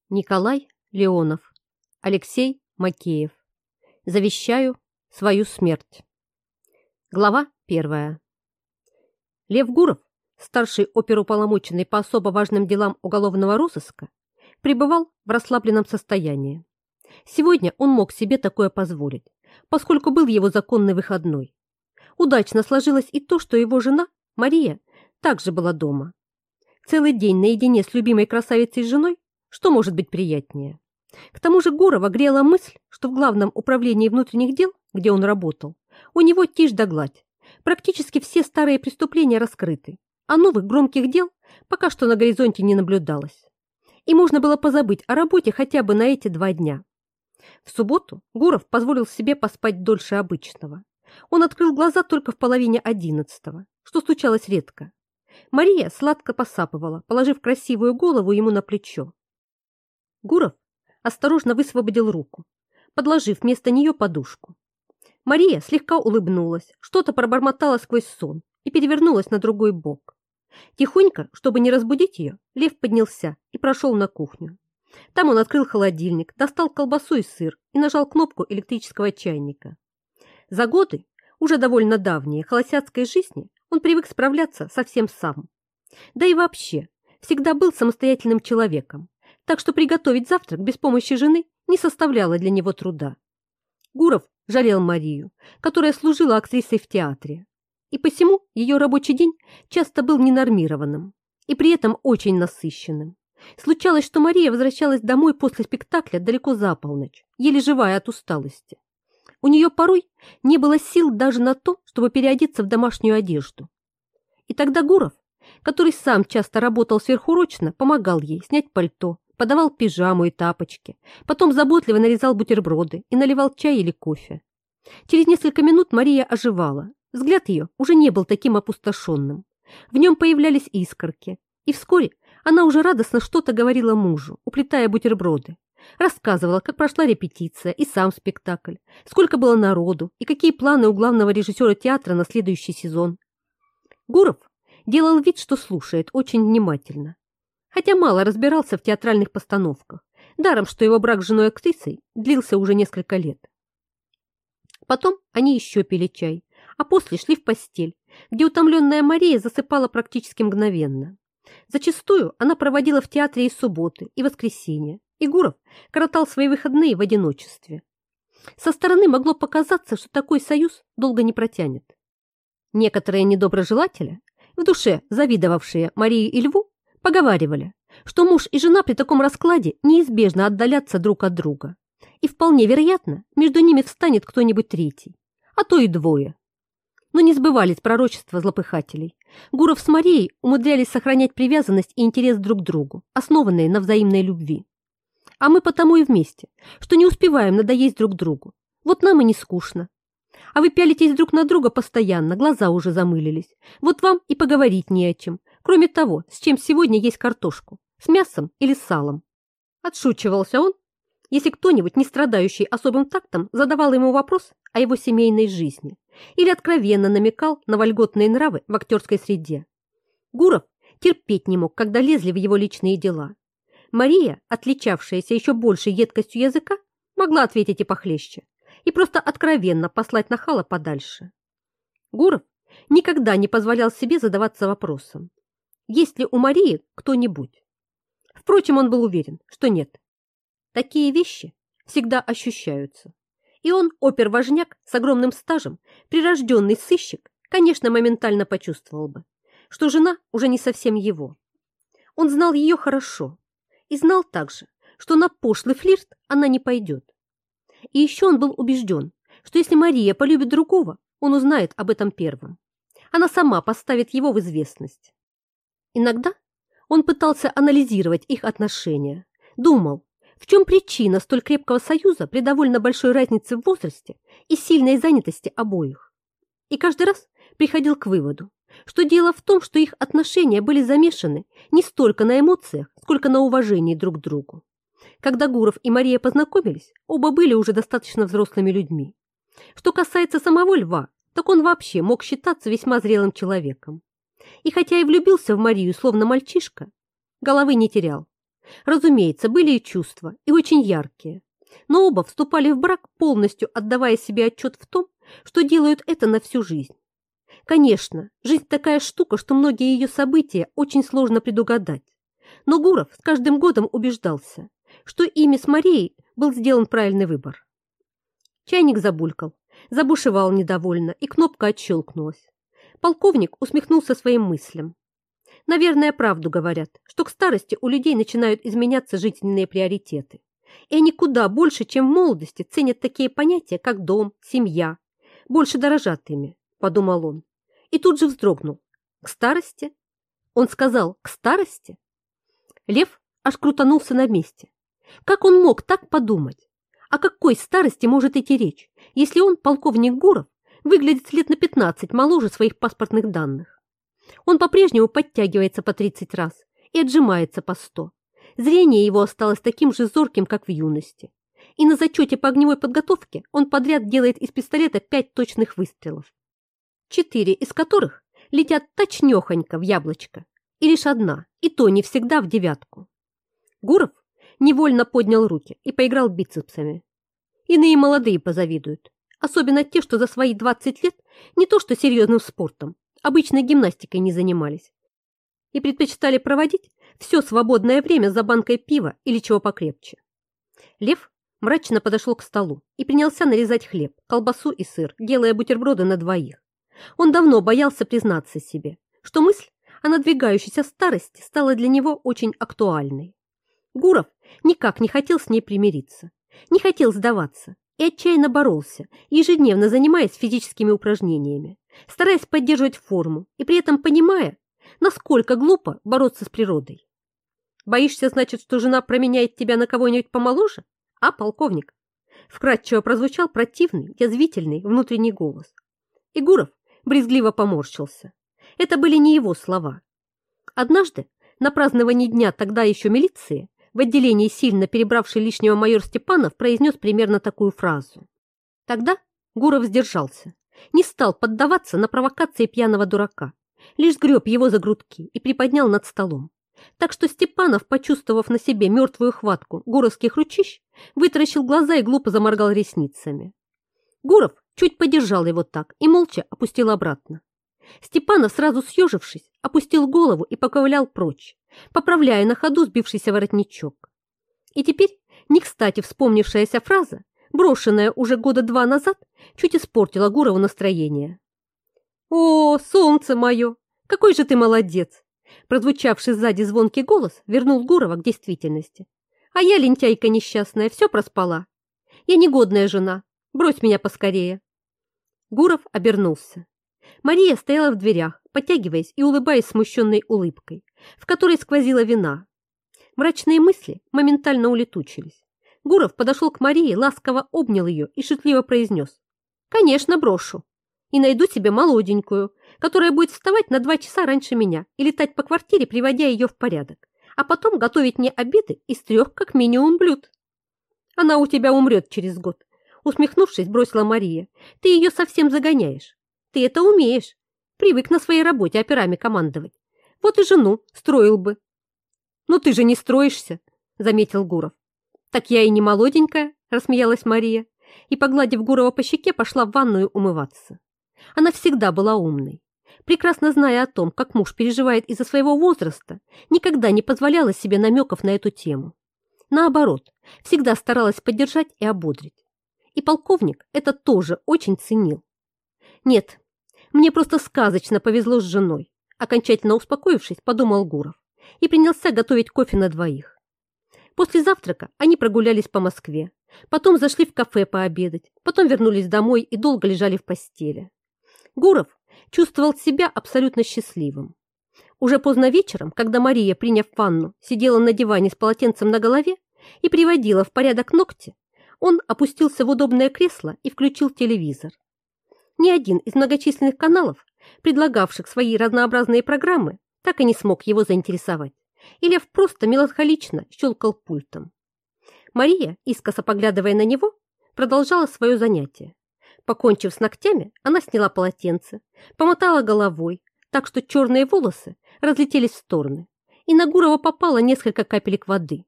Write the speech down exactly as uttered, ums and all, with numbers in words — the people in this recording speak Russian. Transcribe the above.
Николай Леонов, Алексей Макеев. Завещаю свою смерть. Глава первая. Лев Гуров, старший оперуполномоченный по особо важным делам уголовного розыска, пребывал в расслабленном состоянии. Сегодня он мог себе такое позволить, поскольку был его законный выходной. Удачно сложилось и то, что его жена, Мария, также была дома. Целый день наедине с любимой красавицей женой, что может быть приятнее? К тому же Гурова грела мысль, что в Главном управлении внутренних дел, где он работал, у него тишь да гладь. Практически все старые преступления раскрыты, а новых громких дел пока что на горизонте не наблюдалось. И можно было позабыть о работе хотя бы на эти два дня. В субботу Гуров позволил себе поспать дольше обычного. Он открыл глаза только в половине одиннадцатого, что случалось редко. Мария сладко посапывала, положив красивую голову ему на плечо. Гуров осторожно высвободил руку, подложив вместо нее подушку. Мария слегка улыбнулась, что-то пробормотала сквозь сон и перевернулась на другой бок. Тихонько, чтобы не разбудить ее, Лев поднялся и прошел на кухню. Там он открыл холодильник, достал колбасу и сыр и нажал кнопку электрического чайника. За годы, уже довольно давние, холостяцкой жизни, он привык справляться совсем сам. Да и вообще, всегда был самостоятельным человеком, так что приготовить завтрак без помощи жены не составляло для него труда. Гуров жалел Марию, которая служила актрисой в театре, и посему ее рабочий день часто был ненормированным и при этом очень насыщенным. Случалось, что Мария возвращалась домой после спектакля далеко за полночь, еле живая от усталости. У нее порой не было сил даже на то, чтобы переодеться в домашнюю одежду. И тогда Гуров, который сам часто работал сверхурочно, помогал ей снять пальто, подавал пижаму и тапочки, потом заботливо нарезал бутерброды и наливал чай или кофе. Через несколько минут Мария оживала. Взгляд ее уже не был таким опустошенным. В нем появлялись искорки, и вскоре она уже радостно что-то говорила мужу, уплетая бутерброды. Рассказывала, как прошла репетиция и сам спектакль, сколько было народу и какие планы у главного режиссера театра на следующий сезон. Гуров делал вид, что слушает очень внимательно, хотя мало разбирался в театральных постановках, даром, что его брак с женой-актрисой длился уже несколько лет. Потом они еще пили чай, а после шли в постель, где утомленная Мария засыпала практически мгновенно. Зачастую она проводила в театре и субботы, и воскресенья, и Гуров коротал свои выходные в одиночестве. Со стороны могло показаться, что такой союз долго не протянет. Некоторые недоброжелатели, в душе завидовавшие Марии и Льву, поговаривали, что муж и жена при таком раскладе неизбежно отдалятся друг от друга, и вполне вероятно, между ними встанет кто-нибудь третий, а то и двое. Но не сбывались пророчества злопыхателей. Гуров с Марией умудрялись сохранять привязанность и интерес друг к другу, основанные на взаимной любви. А мы потому и вместе, что не успеваем надоесть друг другу. Вот нам и не скучно. А вы пялитесь друг на друга постоянно, глаза уже замылились. Вот вам и поговорить не о чем, кроме того, с чем сегодня есть картошку, с мясом или с салом. Отшучивался он, если кто-нибудь, не страдающий особым тактом, задавал ему вопрос о его семейной жизни или откровенно намекал на вольготные нравы в актерской среде. Гуров терпеть не мог, когда лезли в его личные дела. Мария, отличавшаяся еще большей едкостью языка, могла ответить и похлеще, и просто откровенно послать нахала подальше. Гуров никогда не позволял себе задаваться вопросом, есть ли у Марии кто-нибудь. Впрочем, он был уверен, что нет. Такие вещи всегда ощущаются. И он, опер-важняк с огромным стажем, прирожденный сыщик, конечно, моментально почувствовал бы, что жена уже не совсем его. Он знал ее хорошо и знал также, что на пошлый флирт она не пойдет. И еще он был убежден, что если Мария полюбит другого, он узнает об этом первым. Она сама поставит его в известность. Иногда он пытался анализировать их отношения, думал, в чем причина столь крепкого союза при довольно большой разнице в возрасте и сильной занятости обоих. И каждый раз приходил к выводу, что дело в том, что их отношения были замешаны не столько на эмоциях, сколько на уважении друг к другу. Когда Гуров и Мария познакомились, оба были уже достаточно взрослыми людьми. Что касается самого Льва, так он вообще мог считаться весьма зрелым человеком. И хотя и влюбился в Марию словно мальчишка, головы не терял. Разумеется, были и чувства, и очень яркие. Но оба вступали в брак, полностью отдавая себе отчет в том, что делают это на всю жизнь. Конечно, жизнь такая штука, что многие ее события очень сложно предугадать. Но Гуров с каждым годом убеждался, что ими с Марией был сделан правильный выбор. Чайник забулькал, забушевал недовольно, и кнопка отщелкнулась. Полковник усмехнулся своим мыслям. Наверное, правду говорят, что к старости у людей начинают изменяться жизненные приоритеты. И они куда больше, чем в молодости, ценят такие понятия, как дом, семья. Больше дорожат ими, подумал он. И тут же вздрогнул. К старости? Он сказал, к старости? Лев аж крутанулся на месте. Как он мог так подумать? О какой старости может идти речь, если он, полковник Гуров, выглядит лет на пятнадцать моложе своих паспортных данных? Он по-прежнему подтягивается по тридцать раз и отжимается по сто. Зрение его осталось таким же зорким, как в юности. И на зачете по огневой подготовке он подряд делает из пистолета пять точных выстрелов. Четыре из которых летят точнёхонько в яблочко, и лишь одна, и то не всегда в девятку. Гуров невольно поднял руки и поиграл бицепсами. Иные молодые позавидуют, особенно те, что за свои двадцать лет не то что серьезным спортом, обычной гимнастикой не занимались и предпочитали проводить все свободное время за банкой пива или чего покрепче. Лев мрачно подошел к столу и принялся нарезать хлеб, колбасу и сыр, делая бутерброды на двоих. Он давно боялся признаться себе, что мысль о надвигающейся старости стала для него очень актуальной. Гуров никак не хотел с ней примириться, не хотел сдаваться и отчаянно боролся, ежедневно занимаясь физическими упражнениями, стараясь поддерживать форму и при этом понимая, насколько глупо бороться с природой. Боишься, значит, что жена променяет тебя на кого-нибудь помоложе? А, полковник? Вкратчиво прозвучал противный, язвительный внутренний голос. И Гуров брезгливо поморщился. Это были не его слова. Однажды на праздновании дня тогда еще милиции в отделении сильно перебравший лишнего майор Степанов произнес примерно такую фразу. Тогда Гуров сдержался, не стал поддаваться на провокации пьяного дурака, лишь сгреб его за грудки и приподнял над столом. Так что Степанов, почувствовав на себе мертвую хватку гуровских ручищ, вытаращил глаза и глупо заморгал ресницами. Гуров чуть подержал его так и молча опустил обратно. Степанов, сразу съежившись, опустил голову и поковылял прочь, поправляя на ходу сбившийся воротничок. И теперь, не кстати вспомнившаяся фраза, брошенная уже года два назад, чуть испортила Гурову настроение. «О, солнце мое! Какой же ты молодец!» Прозвучавший сзади звонкий голос вернул Гурова к действительности. «А я, лентяйка несчастная, все проспала. Я негодная жена. Брось меня поскорее». Гуров обернулся. Мария стояла в дверях, подтягиваясь и улыбаясь смущенной улыбкой, в которой сквозила вина. Мрачные мысли моментально улетучились. Гуров подошел к Марии, ласково обнял ее и шутливо произнес: «Конечно, брошу. И найду себе молоденькую, которая будет вставать на два часа раньше меня и летать по квартире, приводя ее в порядок, а потом готовить мне обеды из трех как минимум блюд». «Она у тебя умрет через год», — усмехнувшись, бросила Мария. «Ты ее совсем загоняешь. Ты это умеешь. Привык на своей работе операми командовать. Вот и жену строил бы». «Ну ты же не строишься», — заметил Гуров. «Так я и не молоденькая», — рассмеялась Мария и, погладив Гурова по щеке, пошла в ванную умываться. Она всегда была умной. Прекрасно зная о том, как муж переживает из-за своего возраста, никогда не позволяла себе намеков на эту тему. Наоборот, всегда старалась поддержать и ободрить. И полковник это тоже очень ценил. «Нет, мне просто сказочно повезло с женой», окончательно успокоившись, подумал Гуров и принялся готовить кофе на двоих. После завтрака они прогулялись по Москве, потом зашли в кафе пообедать, потом вернулись домой и долго лежали в постели. Гуров чувствовал себя абсолютно счастливым. Уже поздно вечером, когда Мария, приняв ванну, сидела на диване с полотенцем на голове и приводила в порядок ногти, он опустился в удобное кресло и включил телевизор. Ни один из многочисленных каналов, предлагавших свои разнообразные программы, так и не смог его заинтересовать, и Лев просто меланхолично щелкал пультом. Мария, искоса поглядывая на него, продолжала свое занятие. Покончив с ногтями, она сняла полотенце, помотала головой, так что черные волосы разлетелись в стороны, и на Гурова попало несколько капелек воды.